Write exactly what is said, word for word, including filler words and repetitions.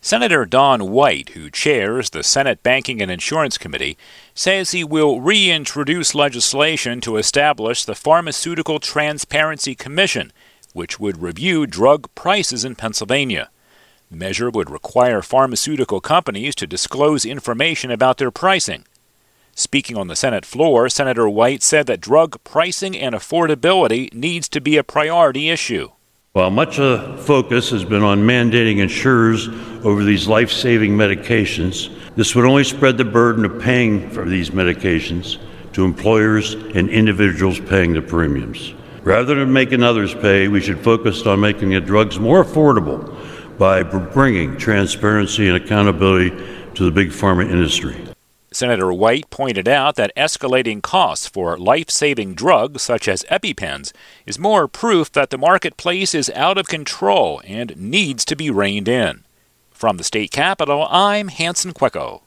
Senator Don White, who chairs the Senate Banking and Insurance Committee, says he will reintroduce legislation to establish the Pharmaceutical Transparency Commission, which would review drug prices in Pennsylvania. The measure would require pharmaceutical companies to disclose information about their pricing. Speaking on the Senate floor, Senator White said that drug pricing and affordability needs to be a priority issue. While much of focus has been on mandating insurers over these life-saving medications, this would only spread the burden of paying for these medications to employers and individuals paying the premiums. Rather than making others pay, we should focus on making the drugs more affordable by bringing transparency and accountability to the big pharma industry. Senator White pointed out that escalating costs for life-saving drugs such as EpiPens is more proof that the marketplace is out of control and needs to be reined in. From the state capitol, I'm Hanson Quecco.